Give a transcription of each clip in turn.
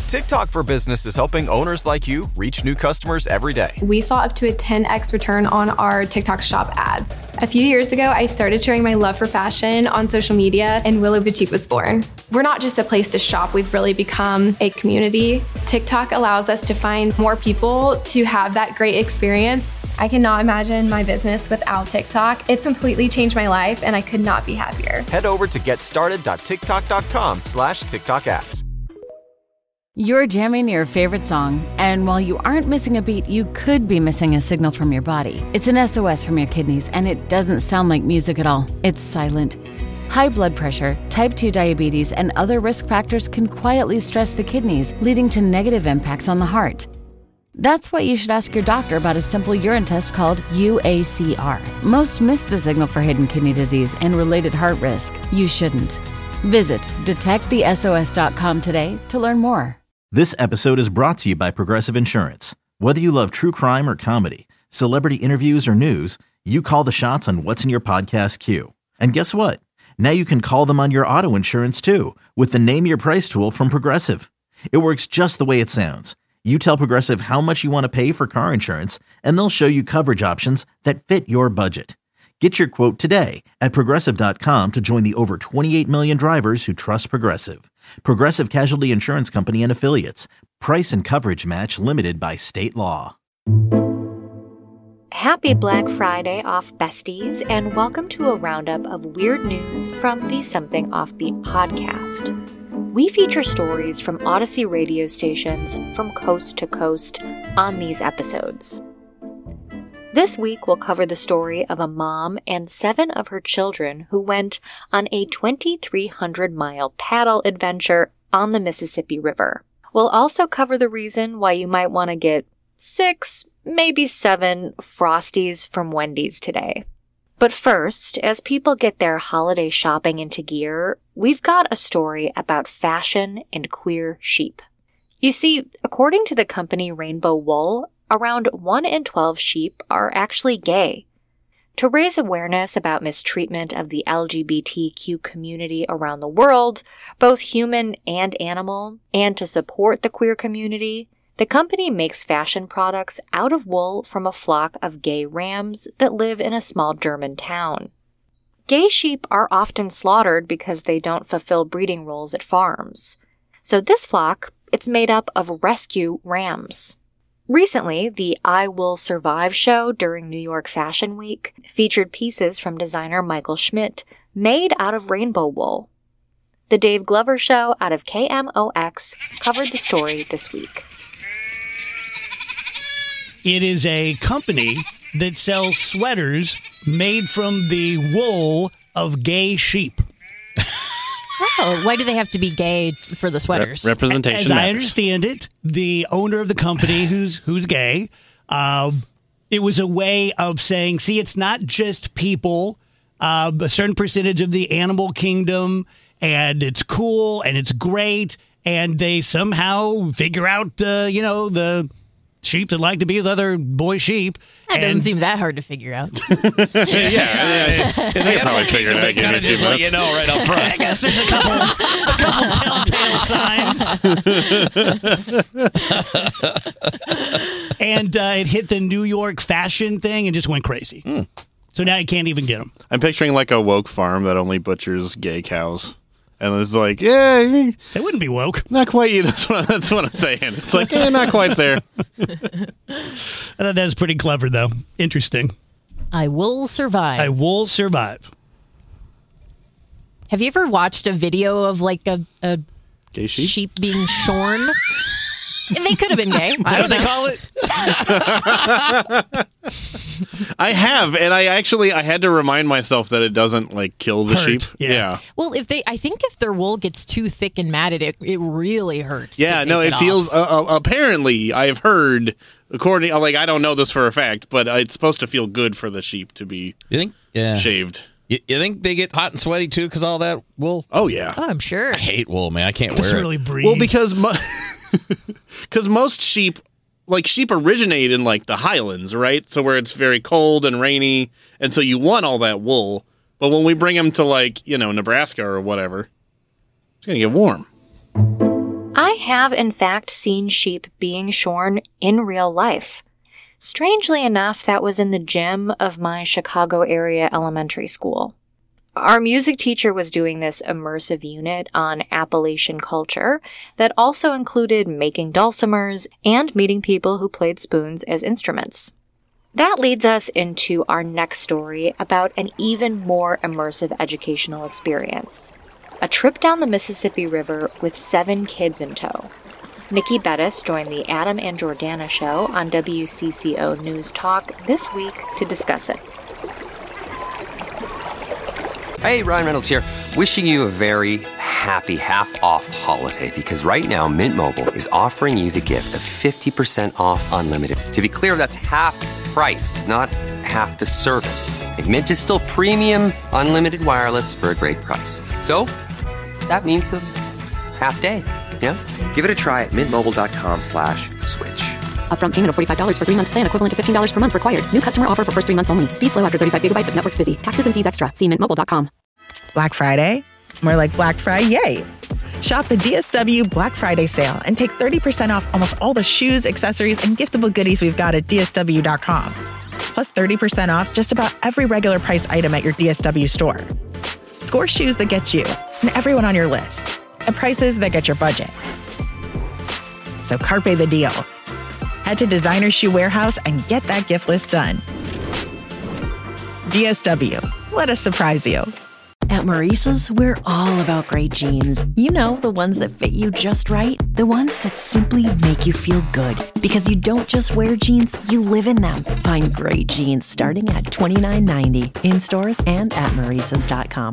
TikTok for Business is helping owners like you reach new customers every day. We saw up to a 10x return on our TikTok shop ads. A few years ago, I started sharing my love for fashion on social media, and Willow Boutique was born. We're not just a place to shop, we've really become a community. TikTok allows us to find more people to have that great experience. I cannot imagine my business without TikTok. It's completely changed my life, and I could not be happier. Head over to getstarted.tiktok.com/TikTok ads. You're jamming your favorite song, and while you aren't missing a beat, you could be missing a signal from your body. It's an SOS from your kidneys, and it doesn't sound like music at all. It's silent. High blood pressure, type 2 diabetes, and other risk factors can quietly stress the kidneys, leading to negative impacts on the heart. That's why you should ask your doctor about a simple urine test called UACR. Most miss the signal for hidden kidney disease and related heart risk. You shouldn't. Visit detectthesos.com today to learn more. This episode is brought to you by Progressive Insurance. Whether you love true crime or comedy, celebrity interviews or news, you call the shots on what's in your podcast queue. And guess what? Now you can call them on your auto insurance too with the Name Your Price tool from Progressive. It works just the way it sounds. You tell Progressive how much you want to pay for car insurance, and they'll show you coverage options that fit your budget. Get your quote today at Progressive.com to join the over 28 million drivers who trust Progressive. Progressive Casualty Insurance Company and Affiliates. Price and coverage match limited by state law. Happy Black Friday, off besties, and welcome to a roundup of weird news from the Something Offbeat podcast. We feature stories from Odyssey radio stations from coast to coast on these episodes. This week, we'll cover the story of a mom and 7 of her children who went on a 2,300-mile paddle adventure on the Mississippi River. We'll also cover the reason why you might want to get 6, maybe 7 Frosties from Wendy's today. But first, as people get their holiday shopping into gear, we've got a story about fashion and queer sheep. You see, according to the company Rainbow Wool, around 1 in 12 sheep are actually gay. To raise awareness about mistreatment of the LGBTQ community around the world, both human and animal, and to support the queer community, the company makes fashion products out of wool from a flock of gay rams that live in a small German town. Gay sheep are often slaughtered because they don't fulfill breeding roles at farms. So this flock, it's made up of rescue rams. Recently, the I Will Survive show during New York Fashion Week featured pieces from designer Michael Schmidt made out of rainbow wool. The Dave Glover show out of KMOX covered the story this week. It is a company that sells sweaters made from the wool of gay sheep. Oh, why do they have to be gay for the sweaters? Representation As matters. I understand it, the owner of the company who's gay, it was a way of saying, see, it's not just people, a certain percentage of the animal kingdom, and it's cool, and it's great, and they somehow figure out, the sheep that like to be with other boy sheep. That doesn't seem that hard to figure out. They probably figured it out. Kind of just let you know right up front. I guess there's a couple telltale signs. And it hit the New York fashion thing and just went crazy. So now you can't even get them. I'm picturing like a woke farm that only butchers gay cows. And it's like, yeah, they wouldn't be woke. Not quite either. That's what I'm saying. It's like, not quite there. I thought that was pretty clever, though. Interesting. I will survive. I will survive. Have you ever watched a video of like a gay sheep being shorn? They could have been gay. Is that what they call it? I have, and I had to remind myself that it doesn't like kill the sheep. Yeah. Well, I think if their wool gets too thick and matted, it really hurts. Yeah, no, it feels. Apparently, I've heard, according, like, I don't know this for a fact, but it's supposed to feel good for the sheep to be shaved. You think they get hot and sweaty too because all that wool? Oh yeah. Oh, I'm sure. I hate wool, man. I can't wear it. Doesn't really breathe. Well, because most sheep originate in like the highlands, right? So where it's very cold and rainy, and so you want all that wool. But when we bring them to like, Nebraska or whatever, it's going to get warm. I have in fact seen sheep being shorn in real life. Strangely enough, that was in the gym of my Chicago area elementary school. Our music teacher was doing this immersive unit on Appalachian culture that also included making dulcimers and meeting people who played spoons as instruments. That leads us into our next story about an even more immersive educational experience. A trip down the Mississippi River with 7 kids in tow. Nikki Bettis joined the Adam and Jordana show on WCCO News Talk this week to discuss it. Hey, Ryan Reynolds here. Wishing you a very happy half-off holiday, because right now Mint Mobile is offering you the gift of 50% off unlimited. To be clear, that's half price, not half the service. And Mint is still premium unlimited wireless for a great price. So that means a half day. Yeah? Give it a try at mintmobile.com/switch. Upfront payment of $45 for 3-month plan, equivalent to $15 per month required. New customer offer for first 3 months only. Speed slow after 35 gigabytes if network's busy. Taxes and fees extra. See mintmobile.com. Black Friday? More like Black Friday. Shop the DSW Black Friday sale and take 30% off almost all the shoes, accessories, and giftable goodies we've got at DSW.com. Plus 30% off just about every regular price item at your DSW store. Score shoes that get you and everyone on your list at prices that get your budget. So carpe the deal. Head to Designer Shoe Warehouse and get that gift list done. DSW. Let us surprise you. At Maurice's, we're all about great jeans. You know, the ones that fit you just right. The ones that simply make you feel good. Because you don't just wear jeans, you live in them. Find great jeans starting at $29.90 in stores and at Maurice's.com.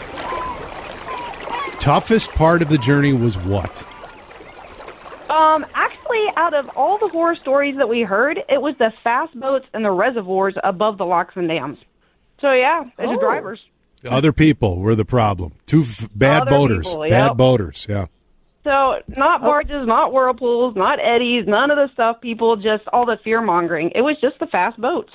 Toughest part of the journey was what? Actually, out of all the horror stories that we heard, it was the fast boats and the reservoirs above the locks and dams. So, yeah, it's the drivers. Other people were the problem. Bad Other boaters. people, Bad yep. boaters, yeah. So, not barges, not whirlpools, not eddies, none of the stuff, people, just all the fear-mongering. It was just the fast boats.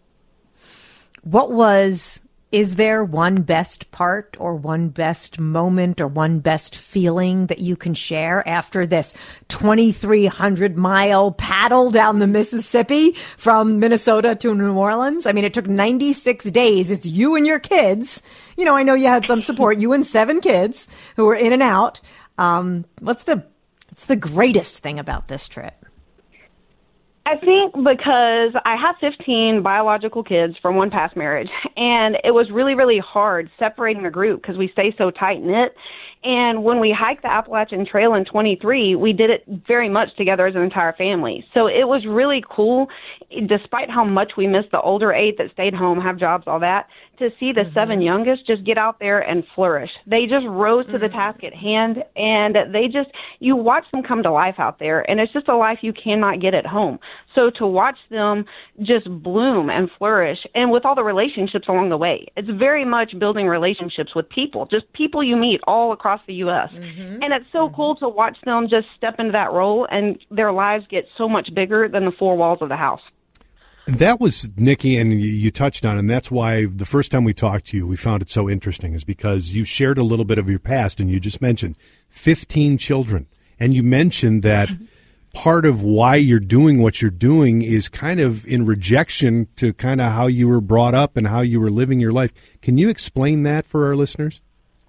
Is there one best part or one best moment or one best feeling that you can share after this 2,300-mile paddle down the Mississippi from Minnesota to New Orleans? I mean, it took 96 days. It's you and your kids. You know, I know you had some support. You and 7 kids who were in and out. What's the greatest thing about this trip? I think because I have 15 biological kids from one past marriage, and it was really, really hard separating the group because we stay so tight-knit. And when we hiked the Appalachian Trail in 23, we did it very much together as an entire family. So it was really cool, despite how much we missed the older 8 that stayed home, have jobs, all that, to see the 7 youngest just get out there and flourish. They just rose to the task at hand, and you watch them come to life out there, and it's just a life you cannot get at home. So to watch them just bloom and flourish, and with all the relationships along the way, it's very much building relationships with people, just people you meet all across the U.S. And it's so cool to watch them just step into that role, and their lives get so much bigger than the 4 walls of the house. And that was, Nikki, and you touched on it, and that's why the first time we talked to you, we found it so interesting, is because you shared a little bit of your past, and you just mentioned 15 children. And you mentioned that part of why you're doing what you're doing is kind of in rejection to kind of how you were brought up and how you were living your life. Can you explain that for our listeners?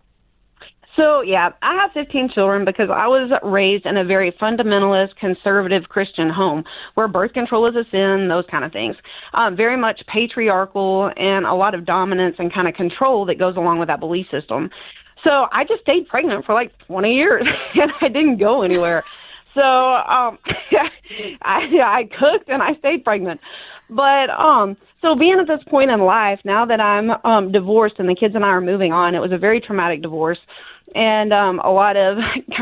So, yeah, I have 15 children because I was raised in a very fundamentalist, conservative Christian home where birth control is a sin, those kind of things. Very much patriarchal and a lot of dominance and kind of control that goes along with that belief system. So I just stayed pregnant for like 20 years, and I didn't go anywhere. So I cooked and I stayed pregnant. But so being at this point in life, now that I'm divorced and the kids and I are moving on, it was a very traumatic divorce. And a lot of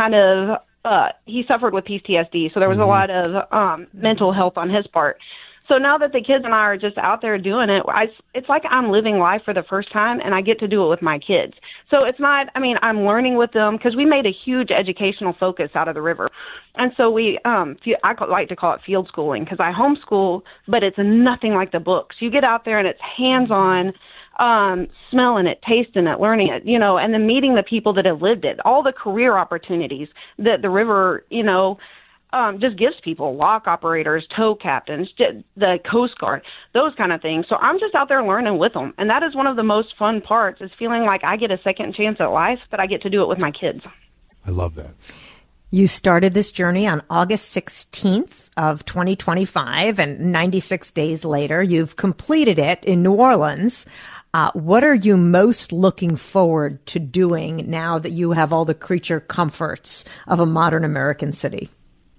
he suffered with PTSD, so there was a lot of mental health on his part. So now that the kids and I are just out there doing it, it's like I'm living life for the first time, and I get to do it with my kids. So it's not, I'm learning with them because we made a huge educational focus out of the river. And so I like to call it field schooling because I homeschool, but it's nothing like the books. You get out there and it's hands-on. smelling it, tasting it, learning it, and then meeting the people that have lived it, all the career opportunities that the river, just gives people, lock operators, tow captains, the Coast Guard, those kind of things. So I'm just out there learning with them. And that is one of the most fun parts, is feeling like I get a second chance at life, but I get to do it with my kids. I love that. You started this journey on August 16th of 2025, and 96 days later, you've completed it in New Orleans. What are you most looking forward to doing now that you have all the creature comforts of a modern American city?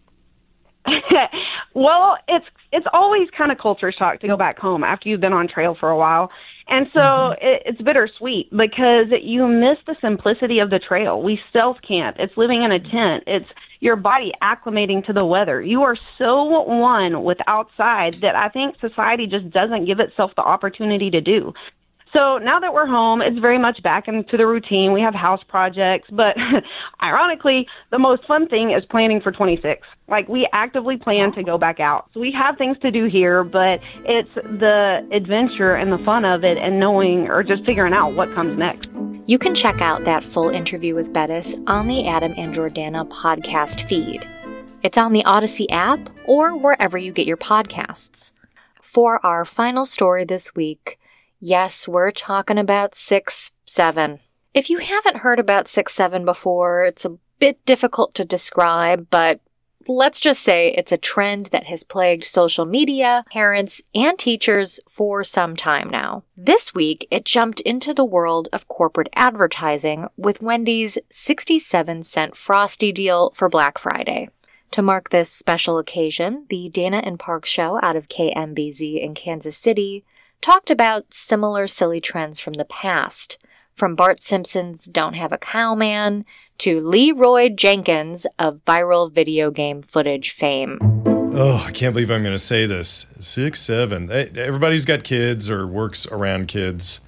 Well, it's always kind of culture shock to go back home after you've been on trail for a while. And so it's bittersweet because you miss the simplicity of the trail. We stealth camp. It's living in a tent. It's your body acclimating to the weather. You are so one with outside that I think society just doesn't give itself the opportunity to do. So now that we're home, it's very much back into the routine. We have house projects, but ironically, the most fun thing is planning for 26. Like, we actively plan to go back out. So we have things to do here, but it's the adventure and the fun of it and knowing or just figuring out what comes next. You can check out that full interview with Bettis on the Adam and Jordana podcast feed. It's on the Odyssey app or wherever you get your podcasts. For our final story this week, yes, we're talking about 6-7. If you haven't heard about 6-7 before, it's a bit difficult to describe, but let's just say it's a trend that has plagued social media, parents, and teachers for some time now. This week, it jumped into the world of corporate advertising with Wendy's 67-cent Frosty deal for Black Friday. To mark this special occasion, the Dana and Park Show out of KMBZ in Kansas City talked about similar silly trends from the past, from Bart Simpson's Don't Have a Cow Man to Leroy Jenkins of viral video game footage fame. Oh, I can't believe I'm going to say this. 6-7. Everybody's got kids or works around kids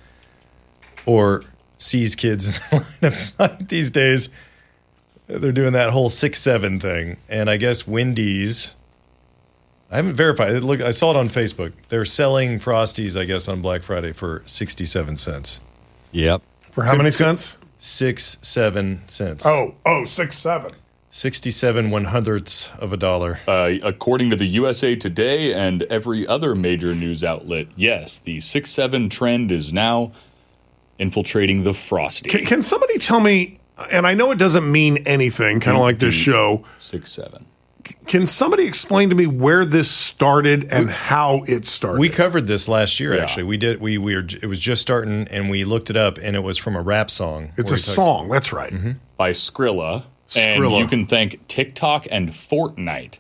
or sees kids in the line of sight these days. They're doing that whole 6-7 thing. And I guess Wendy's, I haven't verified. Look, I saw it on Facebook. They're selling Frosties, I guess, on Black Friday for 67 cents. Yep. For how many cents? 6-7 cents. Oh, 6-7. 67 1/100ths of a dollar. According to the USA Today and every other major news outlet, yes, the 6-7 trend is now infiltrating the Frosty. Can somebody tell me, and I know it doesn't mean anything, kind of like this show. 6-7. Can somebody explain to me where this started and how it started? We covered this last year, actually. We did. We were. It was just starting, and we looked it up, and it was from a rap song. It's a song. That's right. Mm-hmm. By Skrilla. And you can thank TikTok and Fortnite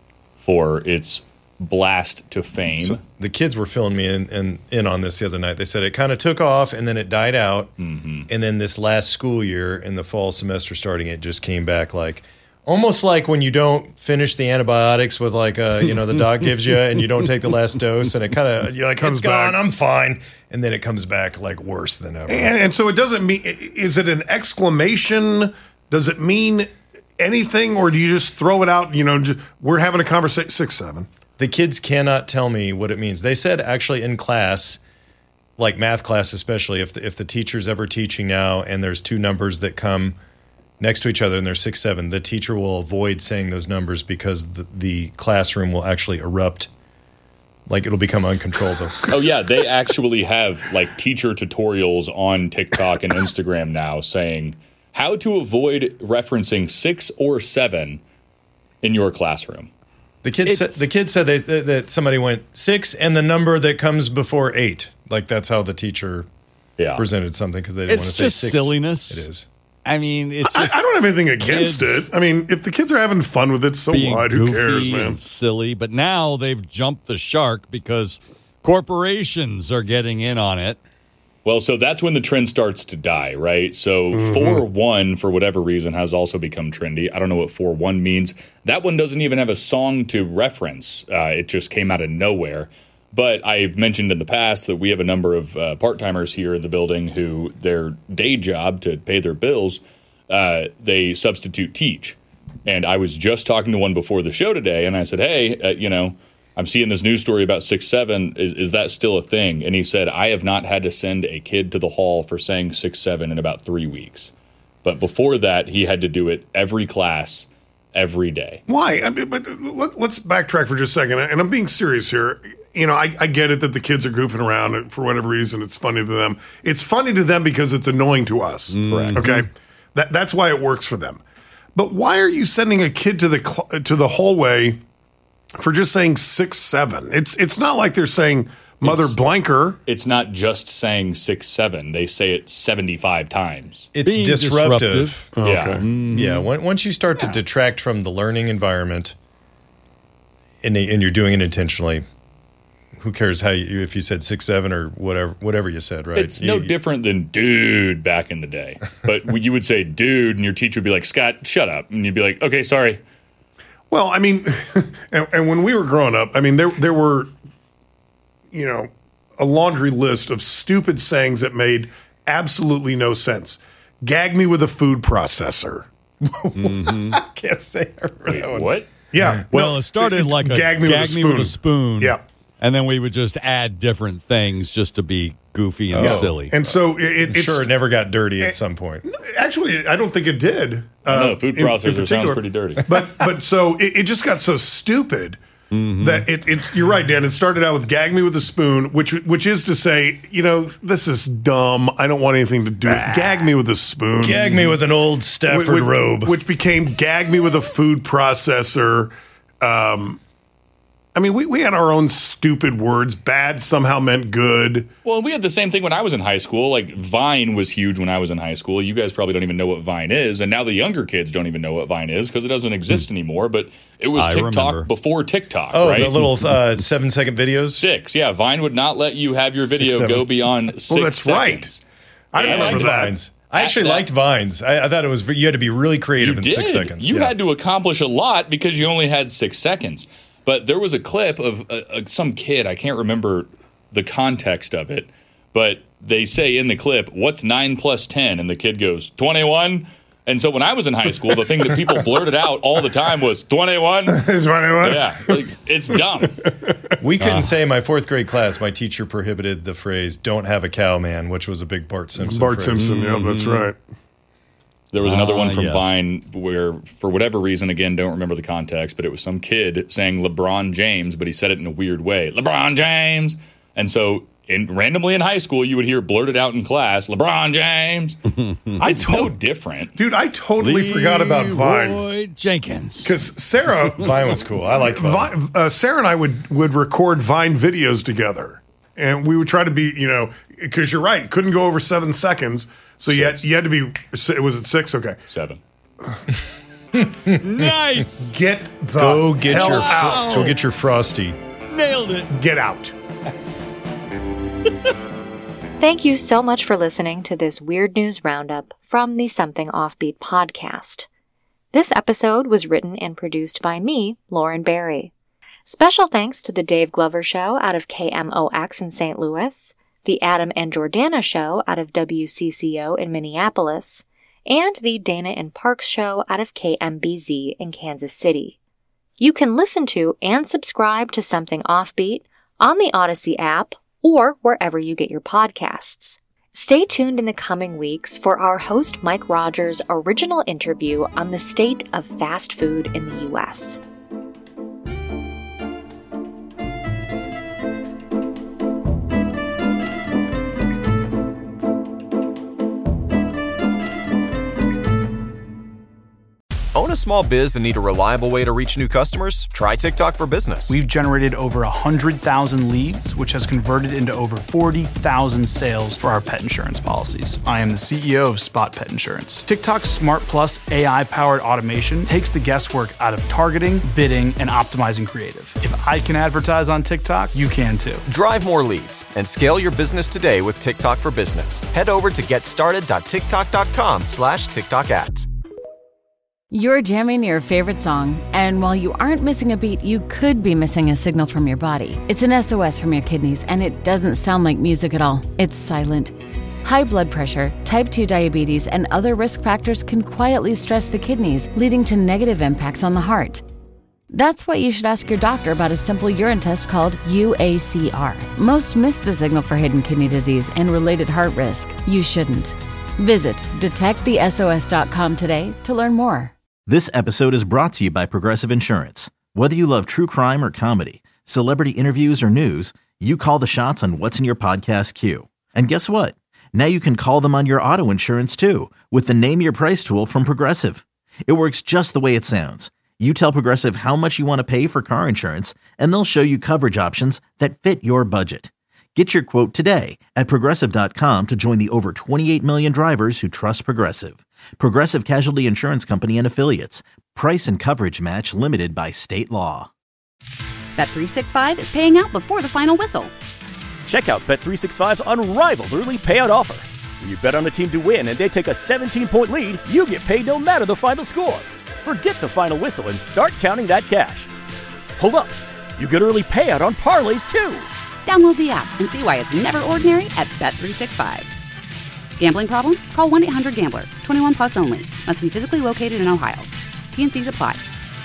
for its blast to fame. So the kids were filling me in on this the other night. They said it kind of took off, and then it died out. Mm-hmm. And then this last school year, in the fall semester starting, it just came back like, almost like when you don't finish the antibiotics with like, the doc gives you and you don't take the last dose and it kind of, you're like, it's gone, I'm fine. And then it comes back like worse than ever. And so it doesn't mean, is it an exclamation? Does it mean anything, or do you just throw it out, we're having a conversation, 6-7? The kids cannot tell me what it means. They said actually in class, like math class especially, if the teacher's ever teaching now and there's two numbers that come next to each other and they're 6-7, the teacher will avoid saying those numbers because the classroom will actually erupt. Like it'll become uncontrollable. Oh yeah, they actually have like teacher tutorials on TikTok and Instagram now saying how to avoid referencing 6 or 7 in your classroom. The kids said that somebody went 6 and the number that comes before 8. Like that's how the teacher presented something because they didn't want to say 6. It's just silliness. It is. I mean, it's just. I don't have anything against it. I mean, if the kids are having fun with it, so what? Who cares, man? And silly, but now they've jumped the shark because corporations are getting in on it. Well, so that's when the trend starts to die, right? So 4-1, for whatever reason, has also become trendy. I don't know what 4-1 means. That one doesn't even have a song to reference. It just came out of nowhere. But I've mentioned in the past that we have a number of part-timers here in the building who their day job to pay their bills, they substitute teach. And I was just talking to one before the show today, and I said, hey, I'm seeing this news story about 6'7". Is that still a thing? And he said, I have not had to send a kid to the hall for saying 6'7" in about 3 weeks. But before that, he had to do it every class, every day. Why? I mean, but let's backtrack for just a second. And I'm being serious here. You know, I get it that the kids are goofing around and for whatever reason. It's funny to them. It's funny to them because it's annoying to us. Correct. Okay, that's why it works for them. But why are you sending a kid to the hallway for just saying 6'7"? It's not like they're saying Mother Blanker. It's not just saying 6'7". They say it 75 times. It's disruptive. Oh, Yeah. okay. Yeah. Once you start to detract from the learning environment, and you're doing it intentionally, who cares if you said 6'7" or whatever you said, right? It's no different than dude back in the day. But you would say dude, and your teacher would be like, Scott, shut up. And you'd be like, okay, sorry. Well, I mean, and when we were growing up, I mean, there were, you know, a laundry list of stupid sayings that made absolutely no sense. Gag me with a food processor. I can't say I remember that one. What? Yeah. Well, it started like a gag me with a spoon. Yeah. And then we would just add different things just to be goofy and silly. And so I'm sure it never got dirty at some point. Actually, I don't think it did. No, food processor sounds pretty dirty. But so it just got so stupid that it's. You're right, Dan. It started out with "gag me with a spoon," which is to say, you know, this is dumb. I don't want anything to do with it. Gag me with a spoon. Gag me with an old Stafford robe. Which became "gag me with a food processor." I mean, we had our own stupid words. Bad somehow meant good. Well, we had the same thing when I was in high school. Like, Vine was huge when I was in high school. You guys probably don't even know what Vine is. And now the younger kids don't even know what Vine is because it doesn't exist anymore. But it was TikTok before TikTok, right? Oh, the little 7-second videos? 6, yeah. Vine would not let you have your video go beyond 6 that's seconds. Right. I remember that. Vines. I actually liked Vines. I thought it was you had to be really creative in 6 seconds. You had to accomplish a lot because you only had 6 seconds. But there was a clip of some kid, I can't remember the context of it, but they say in the clip, what's 9 plus 10? And the kid goes, 21? And so when I was in high school, the thing that people blurted out all the time was, 21? 21? Yeah, like, it's dumb. We couldn't say in my 4th grade class, my teacher prohibited the phrase, don't have a cow, man, which was a big Bart Simpson phrase. Simpson, yeah, that's right. There was another one from Vine where, for whatever reason, again, don't remember the context, but it was some kid saying LeBron James, but he said it in a weird way. LeBron James! And so, randomly in high school, you would hear blurted out in class, LeBron James! It's no different. Dude, I totally forgot about Vine. Lloyd Jenkins. Because Sarah... Vine was cool. I liked Vine. Sarah and I would record Vine videos together. And we would try to be, you know, because you're right, it couldn't go over 7 seconds. So you had to be, was it 6? Okay. 7. Nice. Get the hell out. Go get your Frosty. Nailed it. Get out. Thank you so much for listening to this Weird News Roundup from the Something Offbeat podcast. This episode was written and produced by me, Lauren Barry. Special thanks to the Dave Glover Show out of KMOX in St. Louis, the Adam and Jordana Show out of WCCO in Minneapolis, and the Dana and Parks Show out of KMBZ in Kansas City. You can listen to and subscribe to Something Offbeat on the Odyssey app or wherever you get your podcasts. Stay tuned in the coming weeks for our host Mike Rogers' original interview on the state of fast food in the U.S. Own a small biz and need a reliable way to reach new customers? Try TikTok for Business. We've generated over 100,000 leads, which has converted into over 40,000 sales for our pet insurance policies. I am the CEO of Spot Pet Insurance. TikTok's Smart Plus AI-powered automation takes the guesswork out of targeting, bidding, and optimizing creative. If I can advertise on TikTok, you can too. Drive more leads and scale your business today with TikTok for Business. Head over to getstarted.tiktok.com/TikTok ads. You're jamming your favorite song, and while you aren't missing a beat, you could be missing a signal from your body. It's an SOS from your kidneys, and it doesn't sound like music at all. It's silent. High blood pressure, type 2 diabetes, and other risk factors can quietly stress the kidneys, leading to negative impacts on the heart. That's why you should ask your doctor about a simple urine test called UACR. Most miss the signal for hidden kidney disease and related heart risk. You shouldn't. Visit detectthesos.com today to learn more. This episode is brought to you by Progressive Insurance. Whether you love true crime or comedy, celebrity interviews or news, you call the shots on what's in your podcast queue. And guess what? Now you can call them on your auto insurance too with the Name Your Price tool from Progressive. It works just the way it sounds. You tell Progressive how much you want to pay for car insurance, and they'll show you coverage options that fit your budget. Get your quote today at Progressive.com to join the over 28 million drivers who trust Progressive. Progressive Casualty Insurance Company and Affiliates. Price and coverage match limited by state law. Bet365 is paying out before the final whistle. Check out Bet365's unrivaled early payout offer. When you bet on a team to win and they take a 17-point lead, you get paid no matter the final score. Forget the final whistle and start counting that cash. Hold up. You get early payout on parlays, too. Download the app and see why it's never ordinary at Bet365. Gambling problem? Call 1-800-GAMBLER. 21 plus only. Must be physically located in Ohio. T&Cs apply.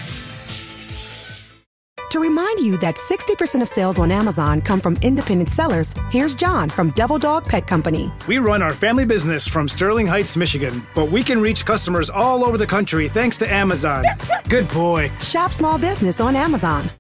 To remind you that 60% of sales on Amazon come from independent sellers, here's John from Devil Dog Pet Company. We run our family business from Sterling Heights, Michigan, but we can reach customers all over the country thanks to Amazon. Good boy. Shop small business on Amazon.